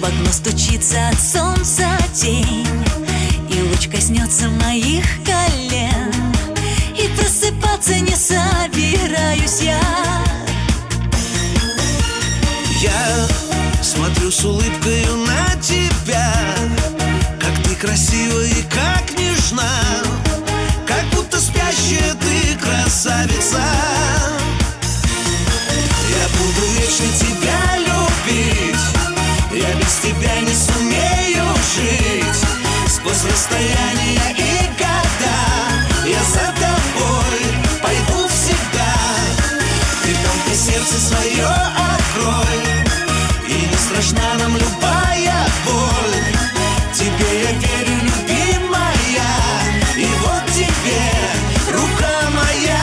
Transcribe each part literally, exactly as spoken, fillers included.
окно стучится от солнца тень, и луч коснется моих колен, и просыпаться не собираюсь я. Я смотрю с улыбкою на тебя, как ты красива и как нежна, как будто спящая ты красавица. Я буду вечно тебя любить, я без тебя не сумею жить. Сквозь расстояние и года я за тобой пойду всегда. Ты только сердце свое открой, и не страшна нам любая боль. Тебе я верю, любимая, и вот тебе рука моя.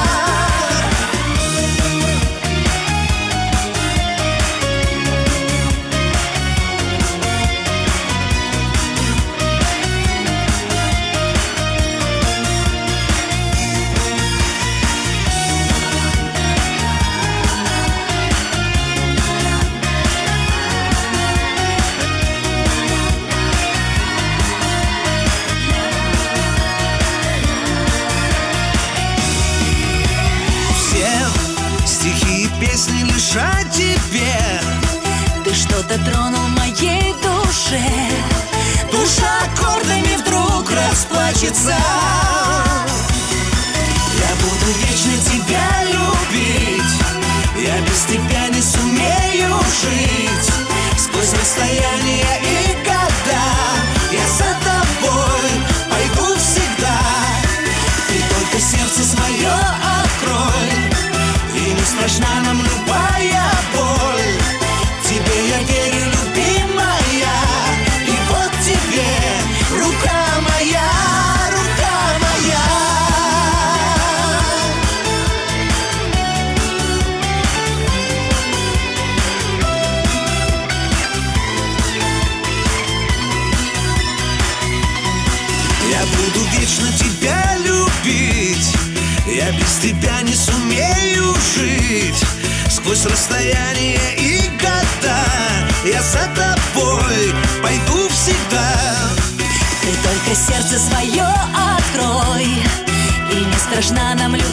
Стихи и песни лишь о тебе. Ты что-то тронул в моей душе, Душа аккордами вдруг расплачется. Я буду вечно тебя любить, я без тебя не сумею жить. Сквозь расстояние и года я за тобой пойду всегда. Ты только сердце свое открой, и не страшна нам любая боль. Тебе я верю, любимая, и вот тебе рука моя, рука моя. Я буду вечно тебя любить, я без тебя не сумею жить. Сквозь расстояние и года я за тобой пойду всегда. ты только сердце свое открой, и не страшна нам любовь.